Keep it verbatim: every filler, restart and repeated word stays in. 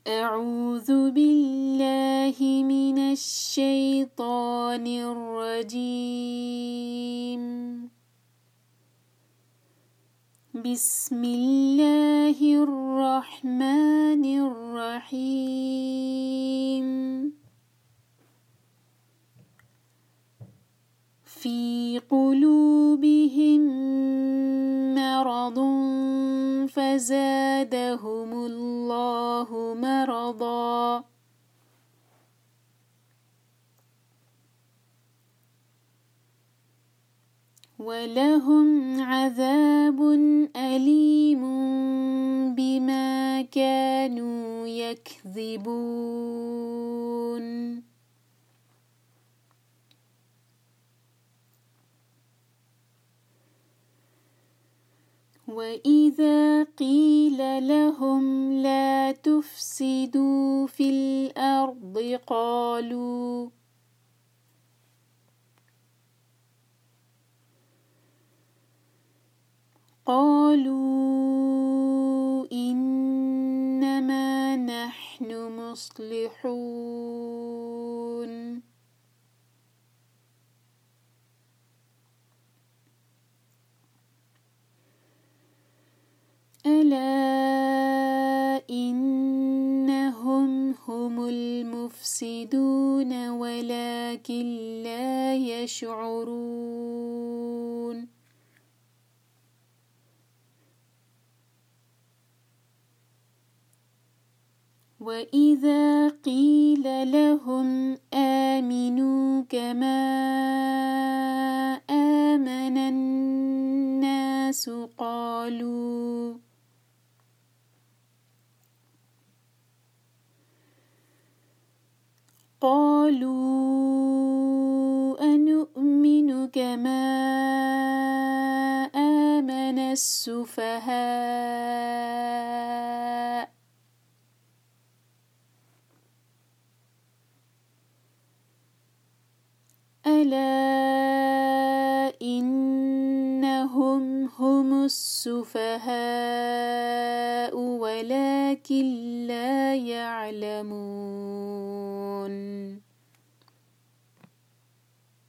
أعوذ بالله من الشيطان الرجيم. بسم الله الرحمن الرحيم. في قلوبهم مرض فزادهم الله مرضا ولهم عذاب أليم بما كانوا يكذبون. وإذا قيل لهم لا تفسدوا في الأرض قالوا قالوا إنما نحن مصلحون. ألا إنهم هم المفسدون ولكن لا يشعرون. وإذا قيل لهم آمنوا كما آمن الناس قالوا قالوا أنؤمن كما آمن السفهاء ألا إنهم هم السفهاء ولكن لا يعلمون.